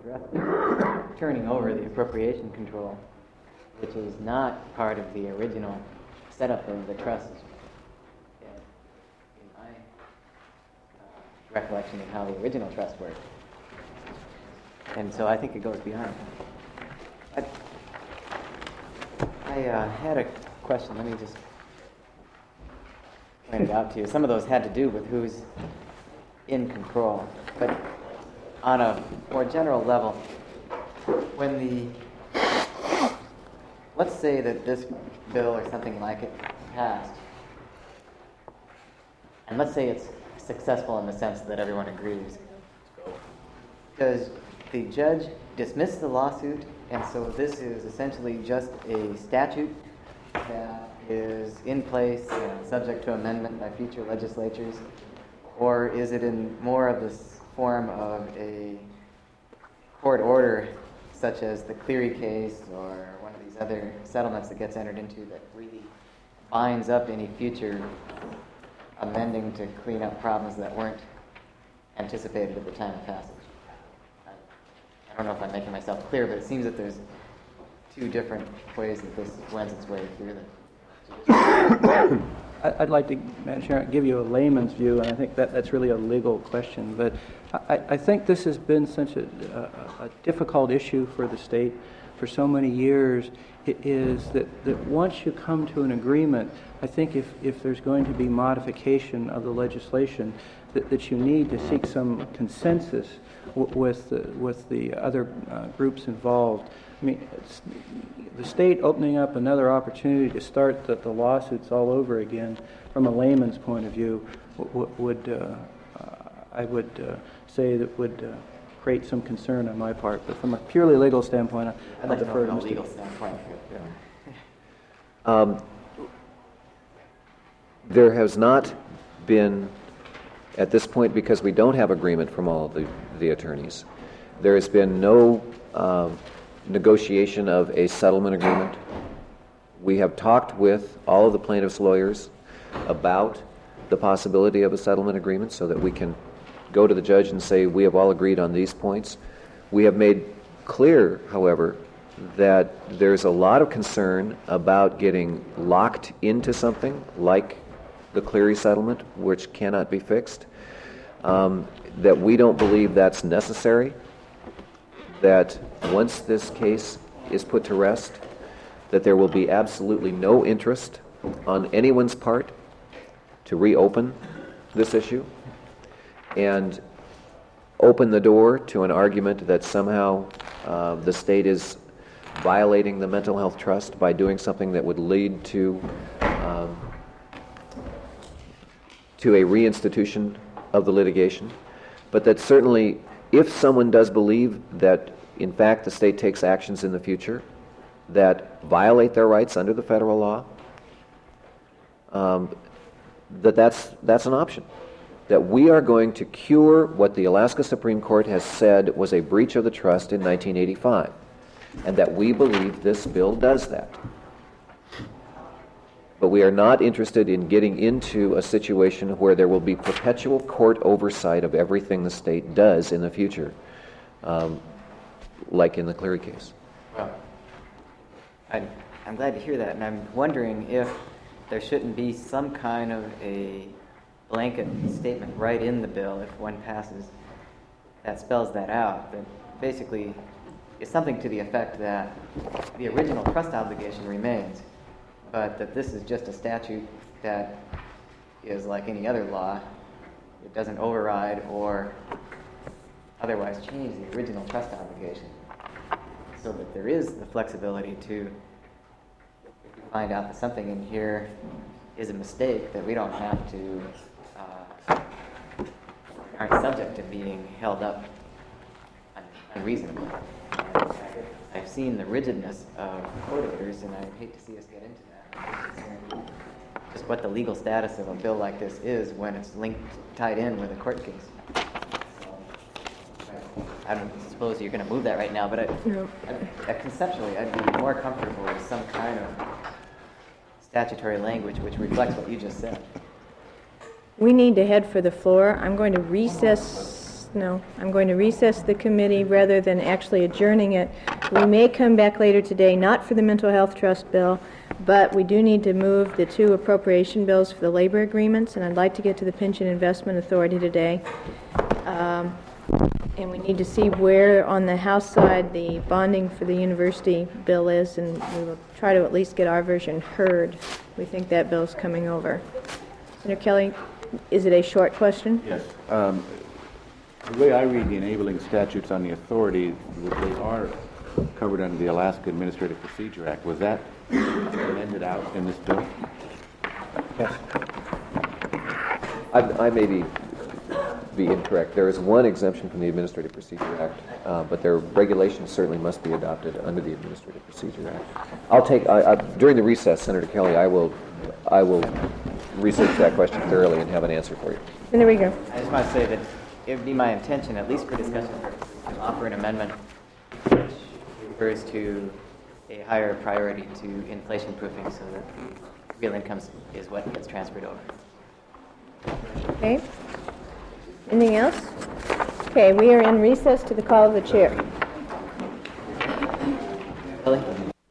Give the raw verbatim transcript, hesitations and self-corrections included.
address turning over the appropriation control, which is not part of the original setup of the trust, in, in my uh, recollection of how the original trust worked. And so I think it goes beyond. I, I uh, had a question. Let me just point it out to you. Some of those had to do with who's in control. But on a more general level, when the, let's say that this bill or something like it passed, and let's say it's successful in the sense that everyone agrees, does the judge dismiss the lawsuit, and so this is essentially just a statute that is in place and subject to amendment by future legislatures, or is it in more of this form of a court order, such as the Cleary case or one of these other settlements that gets entered into that really binds up any future amending to clean up problems that weren't anticipated at the time of passage? I don't know if I'm making myself clear, but it seems that there's two different ways that this wends its way through the... I'd like to, Madam Chair, give you a layman's view, and I think that that's really a legal question. But I, I think this has been such a, a, a difficult issue for the state for so many years. It is that, that once you come to an agreement, I think if, if there's going to be modification of the legislation, that, that you need to seek some consensus w- with, the, with the other uh, groups involved. I mean, it's, the state opening up another opportunity to start the, the lawsuits all over again, from a layman's point of view, w- would uh, uh, I would uh, say that would uh, create some concern on my part. But from a purely legal standpoint, I'd like to know from a legal standpoint. Yeah. Um, there has not been, at this point, because we don't have agreement from all of the, the attorneys, there has been no um, negotiation of a settlement agreement. We have talked with all of the plaintiffs' lawyers about the possibility of a settlement agreement so that we can go to the judge and say we have all agreed on these points. We have made clear, however, that there's a lot of concern about getting locked into something like the Cleary settlement, which cannot be fixed, um, that we don't believe that's necessary, that once this case is put to rest, that there will be absolutely no interest on anyone's part to reopen this issue and open the door to an argument that somehow uh, the state is violating the mental health trust by doing something that would lead to um, to a reinstitution of the litigation. But that certainly, if someone does believe that in fact the state takes actions in the future that violate their rights under the federal law, um, that that's, that's an option. That we are going to cure what the Alaska Supreme Court has said was a breach of the trust in nineteen eighty-five, and that we believe this bill does that. But we are not interested in getting into a situation where there will be perpetual court oversight of everything the state does in the future, um, like in the Cleary case. Well, I, I'm glad to hear that, and I'm wondering if there shouldn't be some kind of a blanket statement right in the bill, if one passes, that spells that out, that basically is something to the effect that the original trust obligation remains, but that this is just a statute that is like any other law. It doesn't override or otherwise change the original trust obligation, so that there is the flexibility to, if we find out that something in here is a mistake, that we don't have to, uh, aren't subject to being held up un- unreasonably. And I've seen the rigidness of court orders, and I hate to see us get into that. Just what the legal status of a bill like this is when it's linked, tied in with a court case. I don't suppose you're going to move that right now, but I, No. I, I, conceptually, I'd be more comfortable with some kind of statutory language which reflects what you just said. We need to head for the floor. I'm going to recess No. I'm going to recess the committee rather than actually adjourning it. We may come back later today, not for the mental health trust bill, but we do need to move the two appropriation bills for the labor agreements, and I'd like to get to the Pension Investment Authority today. Um, and we need to see where on the House side the bonding for the university bill is, and we will try to at least get our version heard. We think that bill's coming over. Senator Kelly, is it a short question? Yes. Um, the way I read the enabling statutes on the authority, they are covered under the Alaska Administrative Procedure Act. Was that amended out in this bill? Yes. I, I may be, be incorrect. There is one exemption from the Administrative Procedure Act, uh, but their regulations certainly must be adopted under the Administrative Procedure Act. I'll take, I, I, during the recess, Senator Kelly, I will, I will research that question thoroughly and have an answer for you. And there we go. I just want to say that it would be my intention, at least for discussion purposes, to offer an amendment which refers to a higher priority to inflation proofing so that real income is what gets transferred over. Okay. Anything else? Okay, we are in recess to the call of the chair.